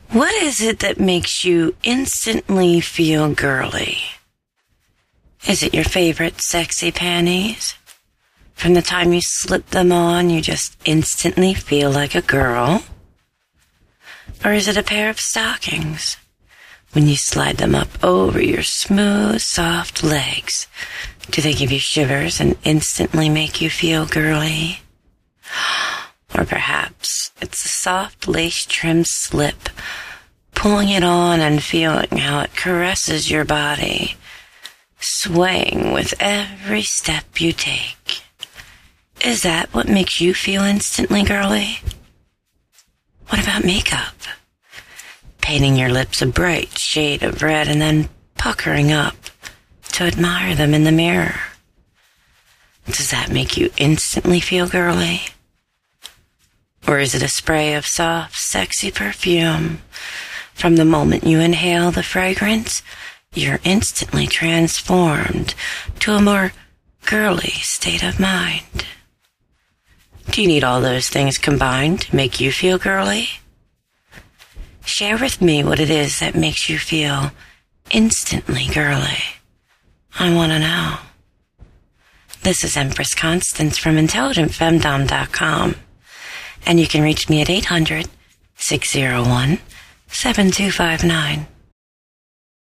What is it that makes you instantly feel girly? Is it your favorite sexy panties? From the time you slip them on, you just instantly feel like a girl? Or is it a pair of stockings? When you slide them up over your smooth, soft legs, do they give you shivers and instantly make you feel girly? Or perhaps it's a soft lace-trimmed slip, pulling it on and feeling how it caresses your body, swaying with every step you take. Is that what makes you feel instantly girly? What about makeup? Painting your lips a bright shade of red and then puckering up to admire them in the mirror. Does that make you instantly feel girly? Or is it a spray of soft, sexy perfume? From the moment you inhale the fragrance, you're instantly transformed to a more girly state of mind. Do you need all those things combined to make you feel girly? Share with me what it is that makes you feel instantly girly. I want to know. This is Empress Constance from IntelligentFemdom.com, and you can reach me at 800-601-7259.